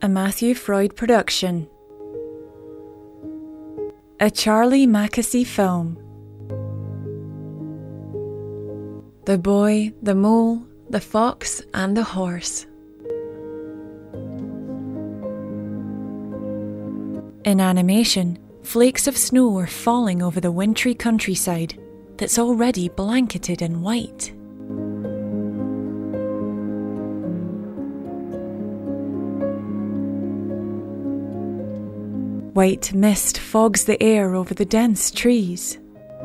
A Matthew Freud production. A Charlie Mackesy film. The Boy, the Mole, the Fox and the Horse. In animation, flakes of snow are falling over the wintry countryside that's already blanketed in white. White mist fogs the air over the dense trees.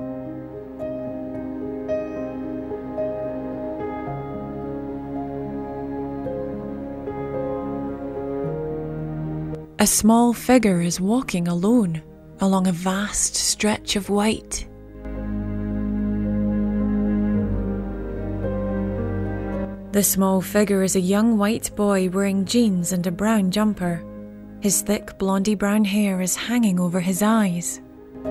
A small figure is walking alone along a vast stretch of white. The small figure is a young white boy wearing jeans and a brown jumper. His thick blondie brown hair is hanging over his eyes.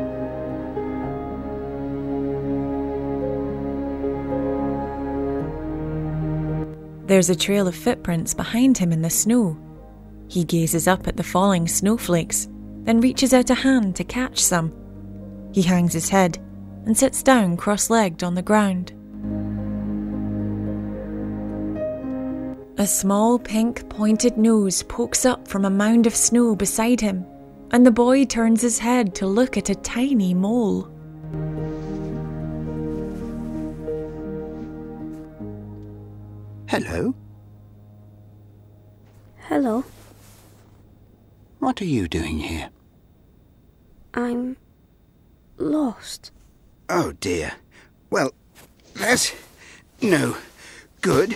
There's a trail of footprints behind him in the snow. He gazes up at the falling snowflakes, then reaches out a hand to catch some. He hangs his head and sits down cross-legged on the ground. A small pink pointed nose pokes up from a mound of snow beside him, and the boy turns his head to look at a tiny mole. Hello. Hello. What are you doing here? I'm lost. Oh dear. Well, that's no good.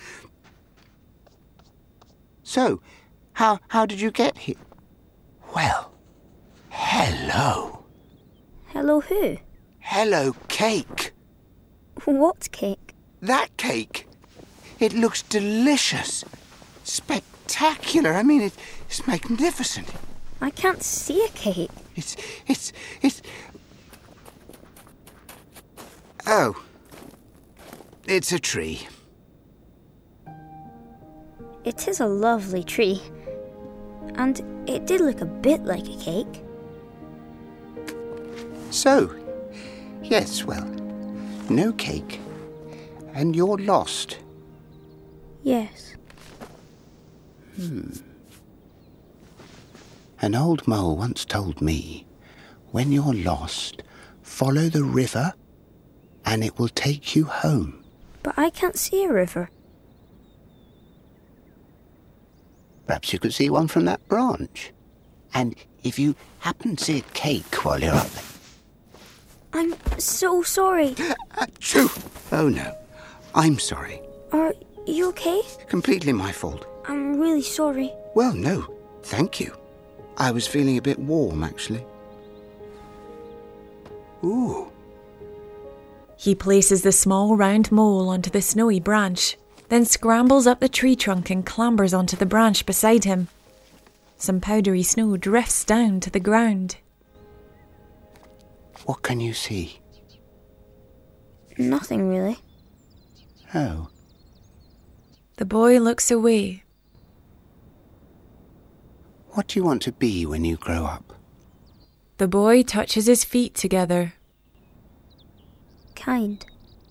So, how did you get here? Well, hello. Hello who? Hello, cake. What cake? That cake. It looks delicious. Spectacular. I mean, it's magnificent. I can't see a cake. It's... Oh. It's a tree. It is a lovely tree. And it did look a bit like a cake. So, yes, well, no cake. And you're lost. Yes. An old mole once told me, when you're lost, follow the river and it will take you home. But I can't see a river. Perhaps you could see one from that branch. And if you happen to see a cake while you're up there... I'm so sorry. Achoo! Oh no, I'm sorry. Are you okay? Completely my fault. I'm really sorry. Well, no, thank you. I was feeling a bit warm, actually. Ooh. He places the small round mole onto the snowy branch, then scrambles up the tree trunk and clambers onto the branch beside him. Some powdery snow drifts down to the ground. What can you see? Nothing really. Oh. The boy looks away. What do you want to be when you grow up? The boy touches his feet together. Kind.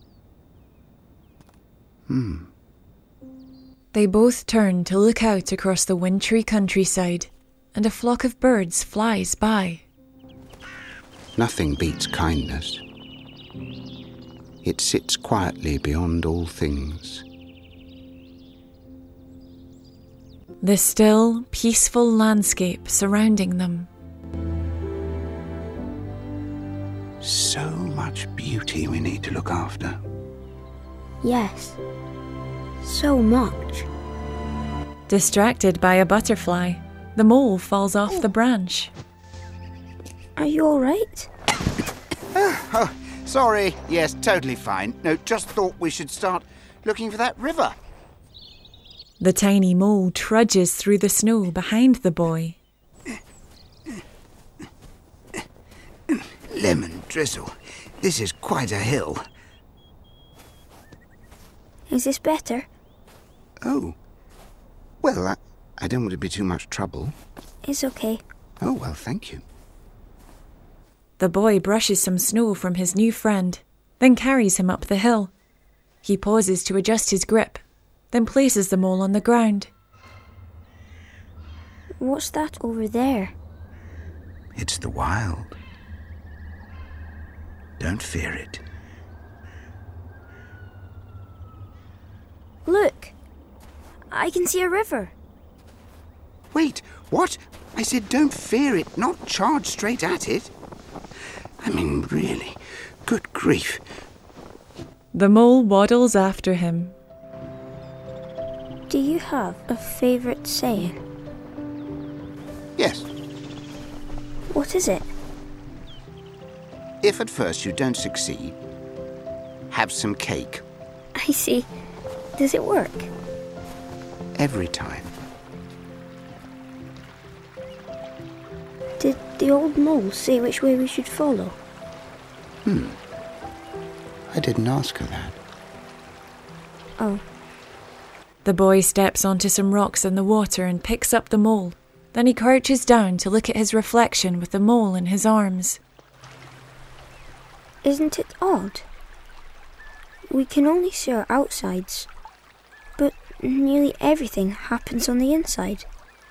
They both turn to look out across the wintry countryside, and a flock of birds flies by. Nothing beats kindness. It sits quietly beyond all things. The still, peaceful landscape surrounding them. So much beauty we need to look after. Yes. So much. Distracted by a butterfly, the mole falls off the branch. Are you all right? Oh, sorry. Yes, totally fine. No, just thought we should start looking for that river. The tiny mole trudges through the snow behind the boy. Lemon drizzle. This is quite a hill. Is this better? Oh. Well, I don't want to be too much trouble. It's okay. Oh, well, thank you. The boy brushes some snow from his new friend, then carries him up the hill. He pauses to adjust his grip, then places the mole on the ground. What's that over there? It's the wild. Don't fear it. Look! I can see a river. Wait, what? I said don't fear it, not charge straight at it. I mean, really, good grief. The mole waddles after him. Do you have a favourite saying? Yes, What is it? if at first you don't succeed, have some cake. I see. Does it work? Every time. Did the old mole say which way we should follow? I didn't ask her that. Oh, The boy steps onto some rocks in the water and picks up the mole. Then he crouches down to look at his reflection with the mole in his arms. isn't it odd? We can only see our outsides, but nearly everything happens on the inside.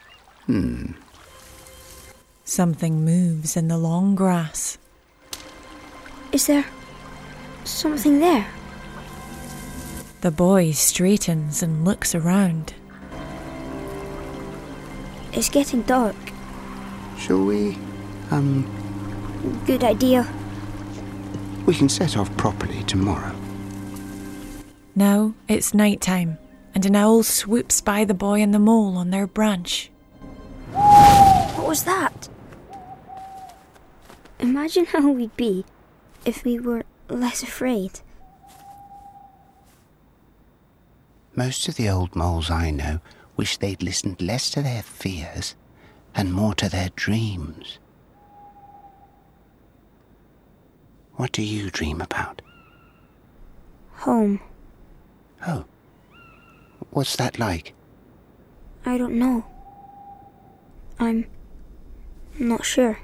Something moves in the long grass. Is there something there? The boy straightens and looks around. It's getting dark. Shall we, Good idea. we can set off properly tomorrow. Now it's night time, and an owl swoops by the boy and the mole on their branch. What was that? Imagine how we'd be if we were less afraid. Most of the old moles I know wish they'd listened less to their fears and more to their dreams. What do you dream about? Home. Oh, what's that like? I don't know. I'm not sure.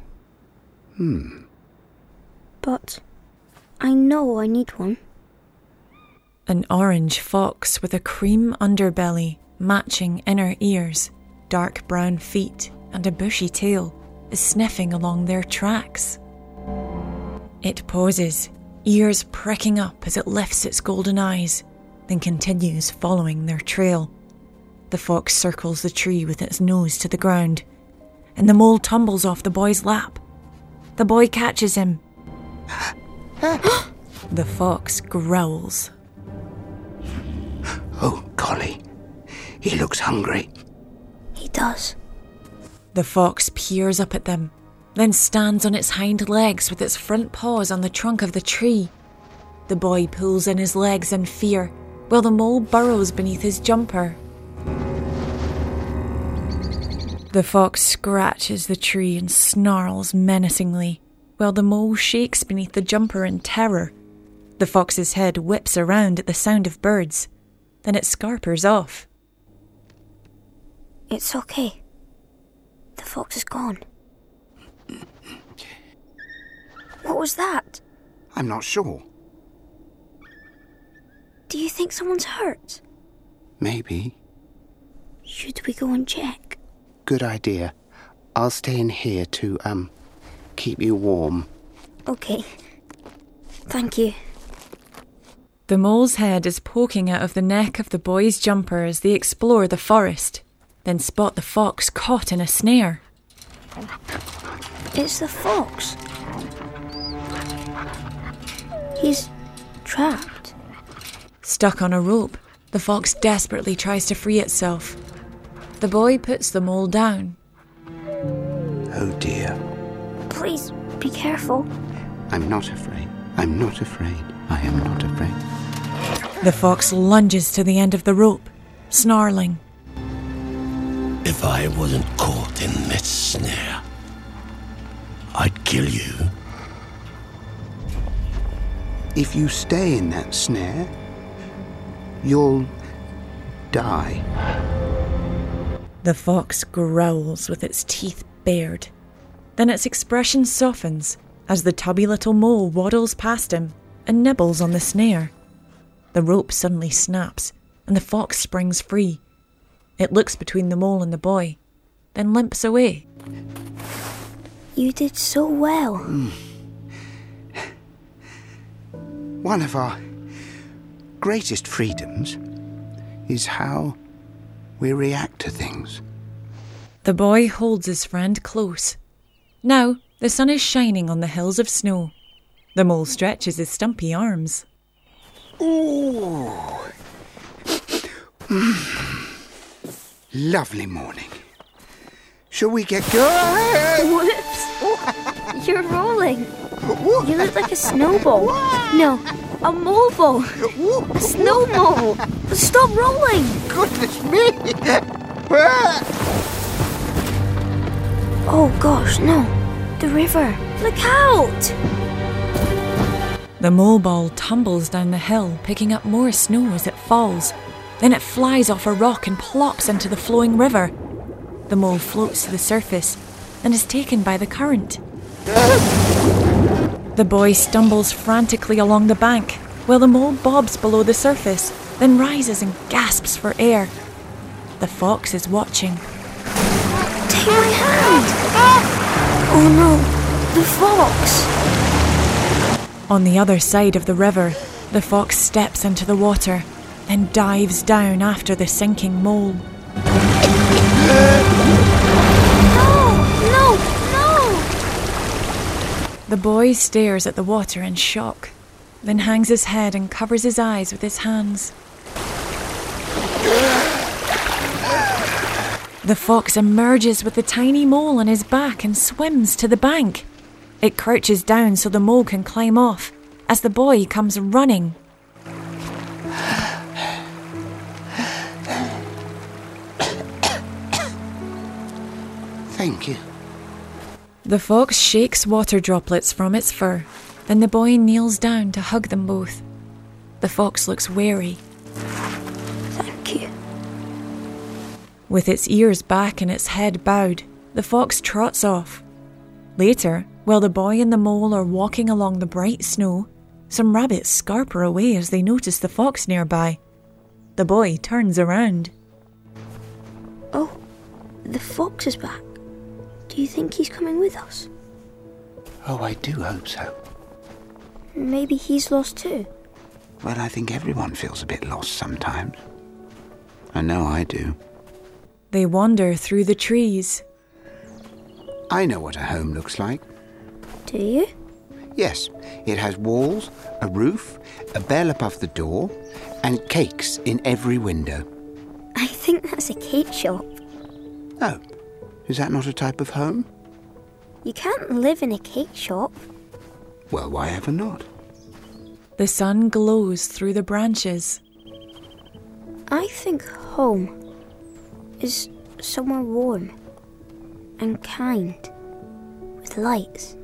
But I know I need one. An orange fox with a cream underbelly, matching inner ears, dark brown feet, and a bushy tail is sniffing along their tracks. It pauses, ears pricking up as it lifts its golden eyes, then continues following their trail. The fox circles the tree with its nose to the ground, and the mole tumbles off the boy's lap. The boy catches him. The fox growls. Oh, golly, he looks hungry. He does. The fox peers up at them, then stands on its hind legs with its front paws on the trunk of the tree. The boy pulls in his legs in fear, while the mole burrows beneath his jumper. The fox scratches the tree and snarls menacingly, while the mole shakes beneath the jumper in terror. The fox's head whips around at the sound of birds, then it scarpers off. It's okay. The fox is gone. What was that? I'm not sure. Do you think someone's hurt? Maybe. Should we go and check? Good idea. I'll stay in here to, keep you warm. Okay. Thank you. The mole's head is poking out of the neck of the boy's jumper as they explore the forest, then spot the fox caught in a snare. It's the fox. He's trapped. Stuck on a rope, the fox desperately tries to free itself. The boy puts the mole down. Oh dear. Please, be careful. I'm not afraid. I'm not afraid. I am not afraid. The fox lunges to the end of the rope, snarling. If I wasn't caught in this snare, I'd kill you. If you stay in that snare, you'll die. The fox growls with its teeth bared. Then its expression softens as the tubby little mole waddles past him and nibbles on the snare. The rope suddenly snaps and the fox springs free. It looks between the mole and the boy, then limps away. You did so well. One of our greatest freedoms is how we react to things. The boy holds his friend close. Now the sun is shining on the hills of snow. The mole stretches his stumpy arms. Ooh. Lovely morning. Shall we get going? Whoops! You're rolling. You look like a snowball. No, a mole ball. A snow mole. Stop rolling. Goodness me! Oh gosh, no. The river. Look out! The mole ball tumbles down the hill, picking up more snow as it falls. Then it flies off a rock and plops into the flowing river. The mole floats to the surface and is taken by the current. The boy stumbles frantically along the bank while the mole bobs below the surface, then rises and gasps for air. The fox is watching. Take my hand! Oh no, the fox! On the other side of the river, the fox steps into the water, then dives down after the sinking mole. No! The boy stares at the water in shock, then hangs his head and covers his eyes with his hands. The fox emerges with the tiny mole on his back and swims to the bank. It crouches down so the mole can climb off as the boy comes running. Thank you. The fox shakes water droplets from its fur. Then the boy kneels down to hug them both. The fox looks wary. Thank you. With its ears back and its head bowed, the fox trots off. Later, while the boy and the mole are walking along the bright snow, some rabbits scarper away as they notice the fox nearby. The boy turns around. Oh, the fox is back. Do you think he's coming with us? Oh, I do hope so. Maybe he's lost too. Well, I think everyone feels a bit lost sometimes. I know I do. They wander through the trees. I know what a home looks like. Do you? Yes, it has walls, a roof, a bell above the door, and cakes in every window. I think that's a cake shop. Oh, is that not a type of home? You can't live in a cake shop. Well, why ever not? The sun glows through the branches. I think home is somewhere warm and kind with lights.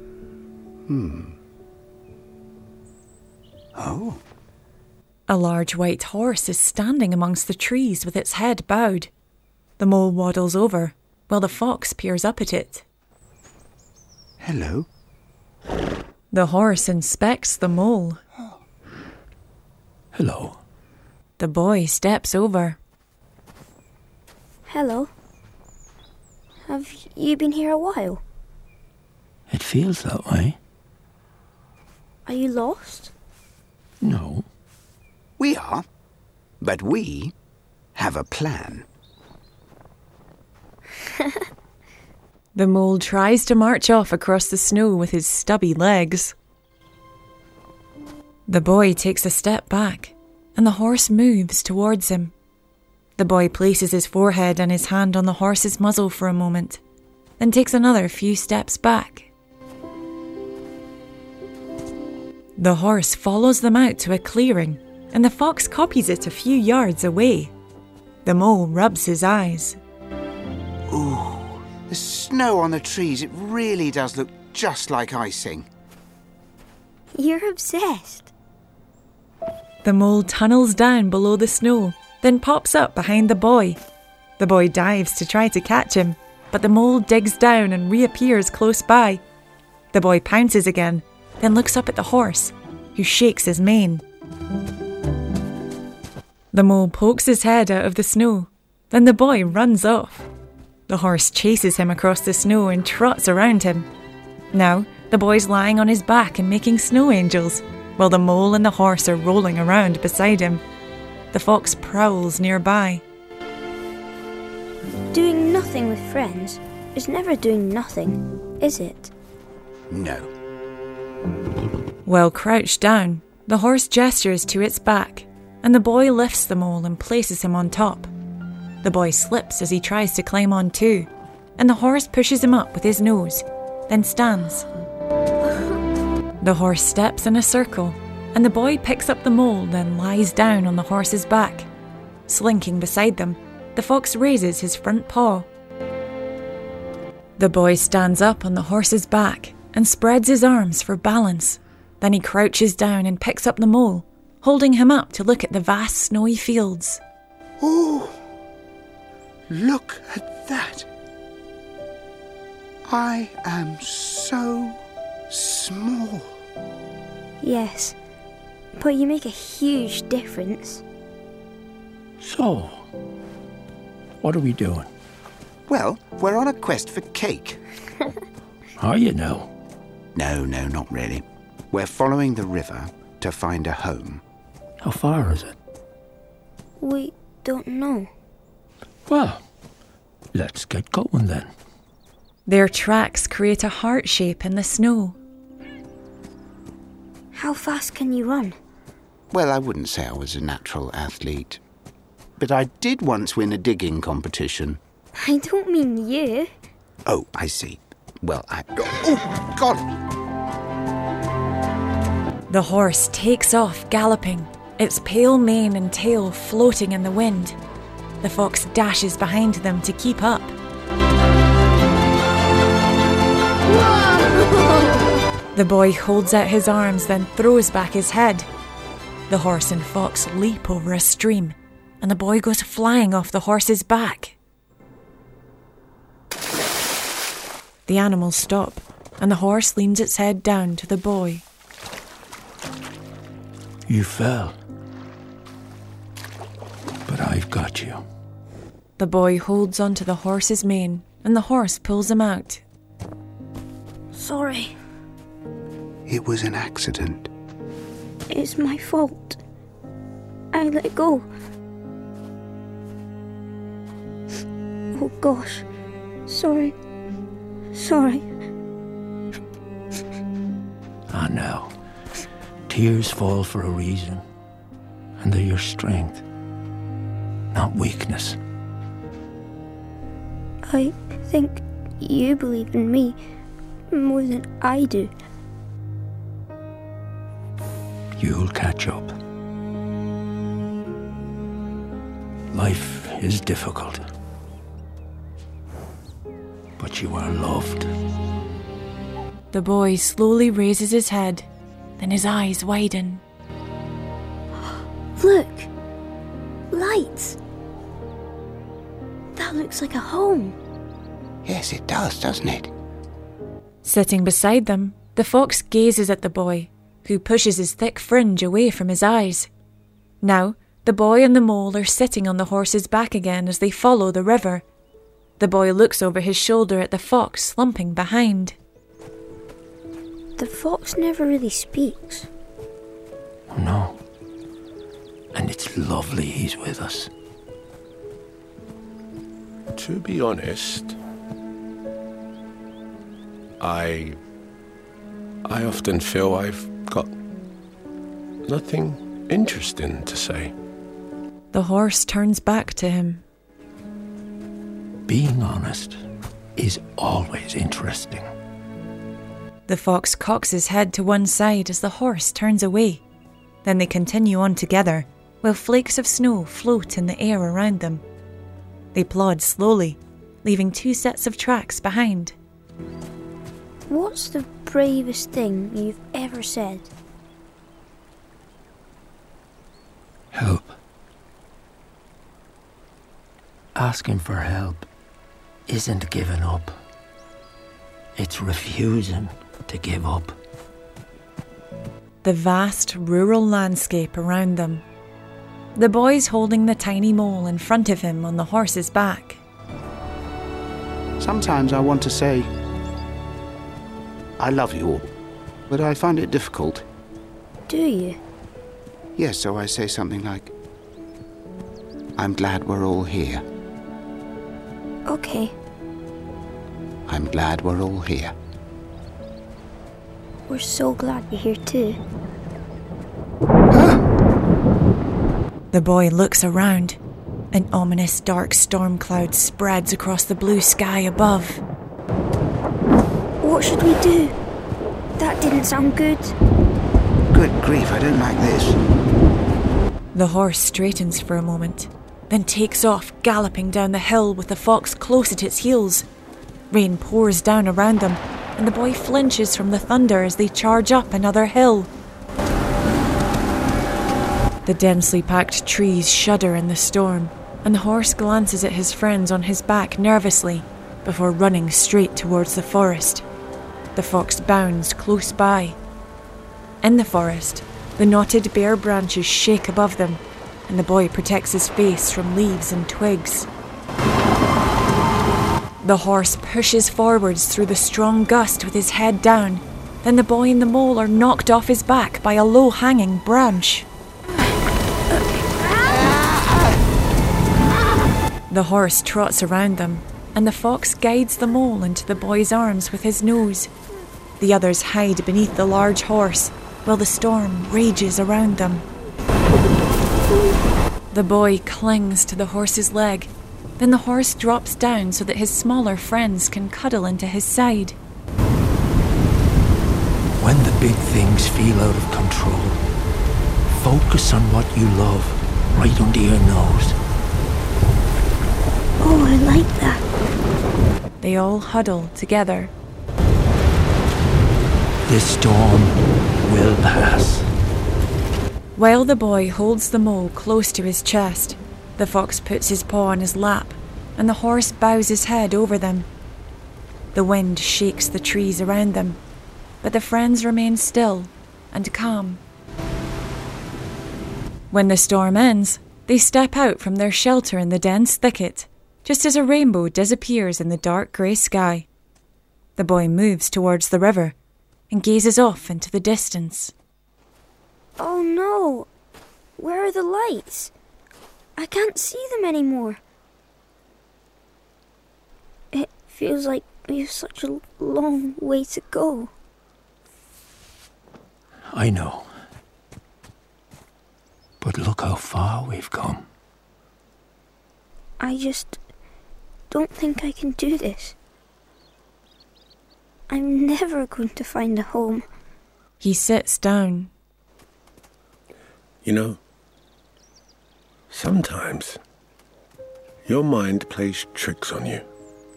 Oh. A large white horse is standing amongst the trees with its head bowed. The mole waddles over, while the fox peers up at it. Hello. The horse inspects the mole. Hello. The boy steps over. Hello. Have you been here a while? It feels that way. Are you lost? No. We are, but we have a plan. The mole tries to march off across the snow with his stubby legs. The boy takes a step back, and the horse moves towards him. The boy places his forehead and his hand on the horse's muzzle for a moment, then takes another few steps back. The horse follows them out to a clearing, and the fox copies it a few yards away. The mole rubs his eyes. Ooh, the snow on the trees, it really does look just like icing. You're obsessed. The mole tunnels down below the snow, then pops up behind the boy. The boy dives to try to catch him, but the mole digs down and reappears close by. The boy pounces again, then looks up at the horse, who shakes his mane. The mole pokes his head out of the snow, then the boy runs off. The horse chases him across the snow and trots around him. Now, the boy's lying on his back and making snow angels, while the mole and the horse are rolling around beside him. The fox prowls nearby. Doing nothing with friends is never doing nothing, is it? No. Well crouched down, the horse gestures to its back, and the boy lifts the mole and places him on top. The boy slips as he tries to climb on too, and the horse pushes him up with his nose, then stands. The horse steps in a circle, and the boy picks up the mole, then lies down on the horse's back. Slinking beside them, the fox raises his front paw. The boy stands up on the horse's back and spreads his arms for balance. Then he crouches down and picks up the mole, holding him up to look at the vast snowy fields. Oh, look at that. I am so small. Yes, but you make a huge difference. So, what are we doing? Well, we're on a quest for cake. Are you now? No, not really. We're following the river to find a home. How far is it? We don't know. Well, let's get going then. Their tracks create a heart shape in the snow. How fast can you run? Well, I wouldn't say I was a natural athlete. But I did once win a digging competition. I don't mean you. Oh, I see. Well, Oh, God! The horse takes off galloping, its pale mane and tail floating in the wind. The fox dashes behind them to keep up. The boy holds out his arms, then throws back his head. The horse and fox leap over a stream, and the boy goes flying off the horse's back. The animals stop, and the horse leans its head down to the boy. You fell. But I've got you. The boy holds onto the horse's mane, and the horse pulls him out. Sorry. It was an accident. It's my fault. I let go. Oh gosh. Sorry. I know. Tears fall for a reason. And they're your strength, not weakness. I think you believe in me more than I do. You'll catch up. Life is difficult. But you are loved. The boy slowly raises his head, then his eyes widen. Look! Lights! That looks like a home. Yes, it does, doesn't it? Sitting beside them, the fox gazes at the boy, who pushes his thick fringe away from his eyes. Now, the boy and the mole are sitting on the horse's back again as they follow the river. The boy looks over his shoulder at the fox slumping behind. The fox never really speaks. Oh, no. And it's lovely he's with us. To be honest, I often feel I've got nothing interesting to say. The horse turns back to him. Being honest is always interesting. The fox cocks his head to one side as the horse turns away. Then they continue on together, while flakes of snow float in the air around them. They plod slowly, leaving 2 sets of tracks behind. What's the bravest thing you've ever said? Help. Asking for help isn't giving up. It's refusing to give up. The vast rural landscape around them. The boy's holding the tiny mole in front of him on the horse's back. Sometimes I want to say, I love you all, but I find it difficult. Do you? Yes, so I say something like, I'm glad we're all here. Okay. I'm glad we're all here. We're so glad you're here too. The boy looks around. An ominous dark storm cloud spreads across the blue sky above. What should we do? That didn't sound good. Good grief, I don't like this. The horse straightens for a moment, then takes off galloping down the hill with the fox close at its heels. Rain pours down around them, and the boy flinches from the thunder as they charge up another hill. The densely packed trees shudder in the storm, and the horse glances at his friends on his back nervously before running straight towards the forest. The fox bounds close by. In the forest, the knotted bare branches shake above them, and the boy protects his face from leaves and twigs. The horse pushes forwards through the strong gust with his head down. Then the boy and the mole are knocked off his back by a low-hanging branch. The horse trots around them, and the fox guides the mole into the boy's arms with his nose. The others hide beneath the large horse, while the storm rages around them. The boy clings to the horse's leg. Then the horse drops down so that his smaller friends can cuddle into his side. When the big things feel out of control, focus on what you love right under your nose. Oh, I like that. They all huddle together. This storm will pass. While the boy holds the mole close to his chest, the fox puts his paw on his lap, and the horse bows his head over them. The wind shakes the trees around them, but the friends remain still and calm. When the storm ends, they step out from their shelter in the dense thicket, just as a rainbow disappears in the dark grey sky. The boy moves towards the river and gazes off into the distance. Oh no! Where are the lights? I can't see them anymore. It feels like we have such a long way to go. I know. But look how far we've come. I just don't think I can do this. I'm never going to find a home. He sits down. You know, sometimes your mind plays tricks on you.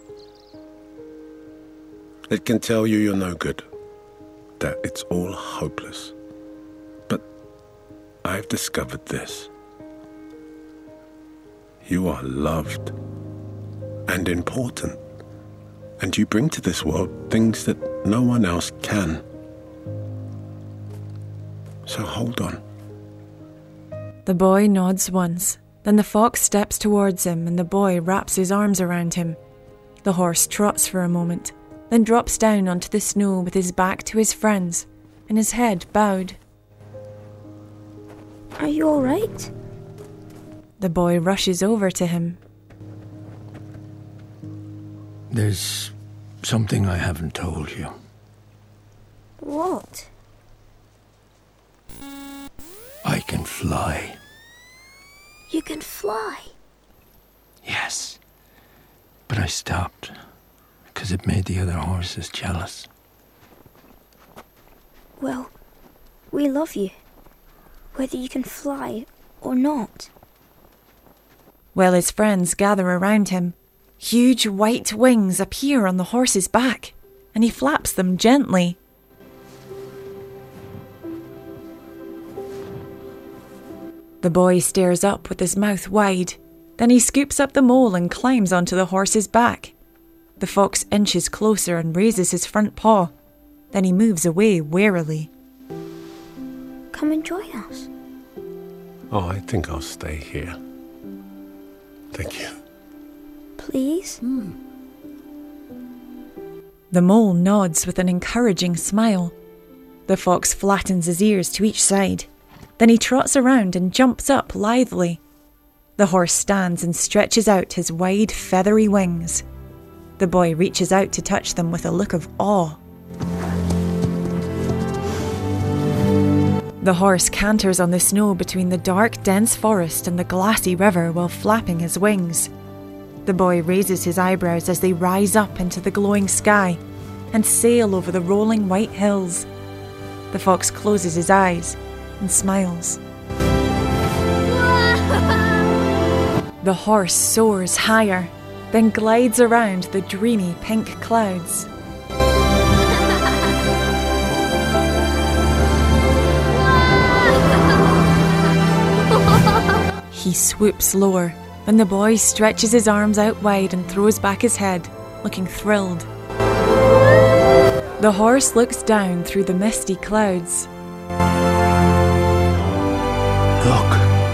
It can tell you you're no good, that it's all hopeless. But I've discovered this. You are loved and important, and you bring to this world things that no one else can. So hold on. The boy nods once, then the fox steps towards him and the boy wraps his arms around him. The horse trots for a moment, then drops down onto the snow with his back to his friends and his head bowed. Are you all right? The boy rushes over to him. There's something I haven't told you. What? I can fly. You can fly? Yes. But I stopped because it made the other horses jealous. Well, we love you, whether you can fly or not. While his friends gather around him, huge white wings appear on the horse's back, and he flaps them gently. The boy stares up with his mouth wide. Then he scoops up the mole and climbs onto the horse's back. The fox inches closer and raises his front paw. Then he moves away warily. Come and join us. Oh, I think I'll stay here. Thank you. Please? The mole nods with an encouraging smile. The fox flattens his ears to each side. Then he trots around and jumps up lithely. The horse stands and stretches out his wide, feathery wings. The boy reaches out to touch them with a look of awe. The horse canters on the snow between the dark, dense forest and the glassy river while flapping his wings. The boy raises his eyebrows as they rise up into the glowing sky and sail over the rolling white hills. The fox closes his eyes and smiles. The horse soars higher, then glides around the dreamy pink clouds. He swoops lower, and the boy stretches his arms out wide and throws back his head, looking thrilled. The horse looks down through the misty clouds. Look.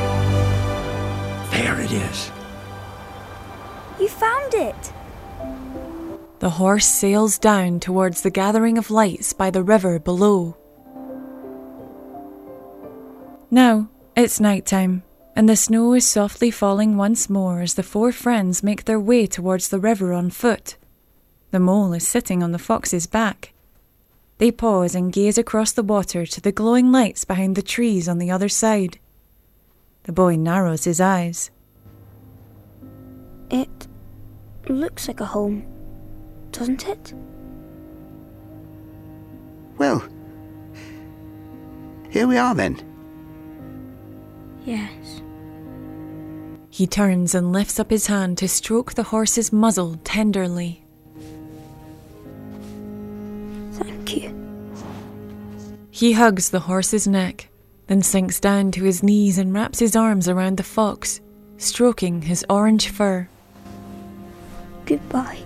There it is. You found it! The horse sails down towards the gathering of lights by the river below. Now, it's night time, and the snow is softly falling once more as the four friends make their way towards the river on foot. The mole is sitting on the fox's back. They pause and gaze across the water to the glowing lights behind the trees on the other side. The boy narrows his eyes. It looks like a home, doesn't it? Well, here we are then. Yes. He turns and lifts up his hand to stroke the horse's muzzle tenderly. Thank you. He hugs the horse's neck, then sinks down to his knees and wraps his arms around the fox, stroking his orange fur. Goodbye.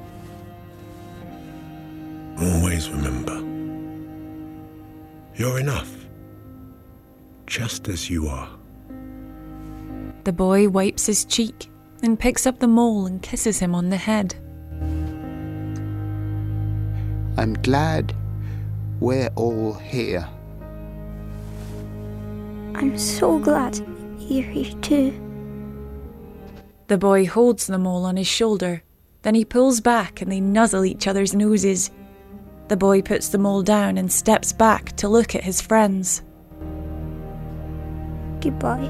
Always remember, you're enough, just as you are. The boy wipes his cheek and picks up the mole and kisses him on the head. I'm glad we're all here. I'm so glad you're here too. The boy holds the mole on his shoulder, then he pulls back and they nuzzle each other's noses. The boy puts the mole down and steps back to look at his friends. Goodbye.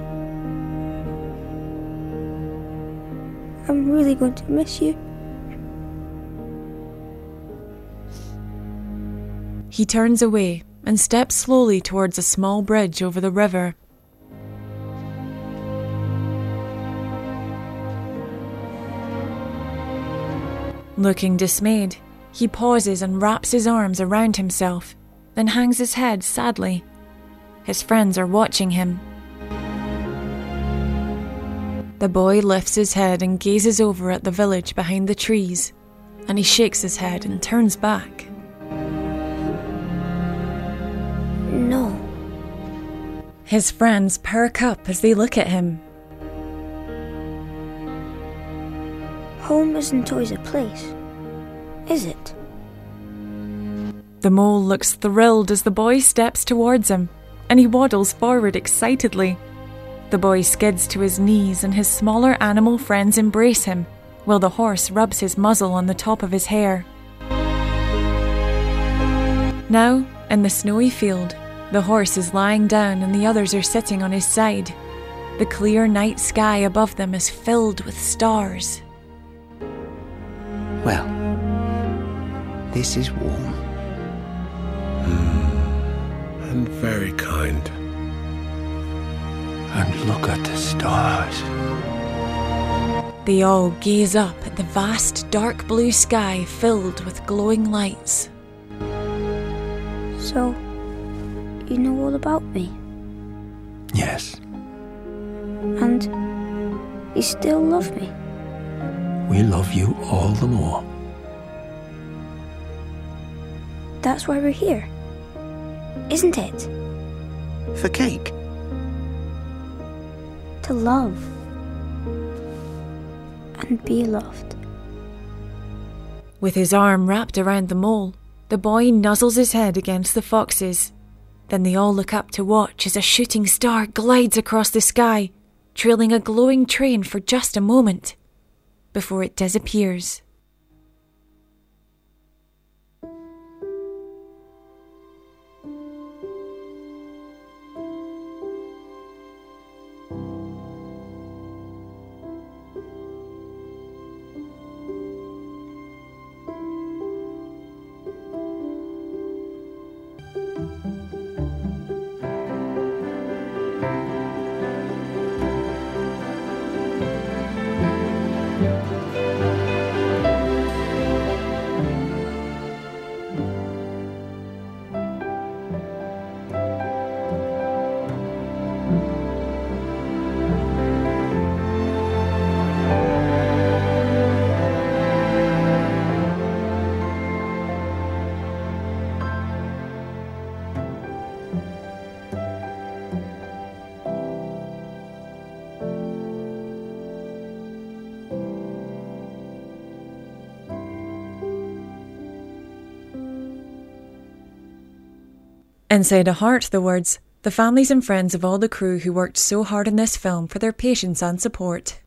I'm really going to miss you. He turns away and steps slowly towards a small bridge over the river. Looking dismayed, he pauses and wraps his arms around himself, then hangs his head sadly. His friends are watching him. The boy lifts his head and gazes over at the village behind the trees, and he shakes his head and turns back. No. His friends perk up as they look at him. Home isn't always a place, is it? The mole looks thrilled as the boy steps towards him, and he waddles forward excitedly. The boy skids to his knees and his smaller animal friends embrace him, while the horse rubs his muzzle on the top of his hair. Now, in the snowy field, the horse is lying down and the others are sitting on his side. The clear night sky above them is filled with stars. Well, this is warm. And very kind. And look at the stars. They all gaze up at the vast dark blue sky filled with glowing lights. So, you know all about me? Yes. And You still love me? We love you all the more. That's why we're here, isn't it? For cake? To love. And be loved. With his arm wrapped around the mole, the boy nuzzles his head against the foxes. Then they all look up to watch as a shooting star glides across the sky, trailing a glowing train for just a moment, before it disappears. Inside a heart, the words, the families and friends of all the crew who worked so hard on this film for their patience and support.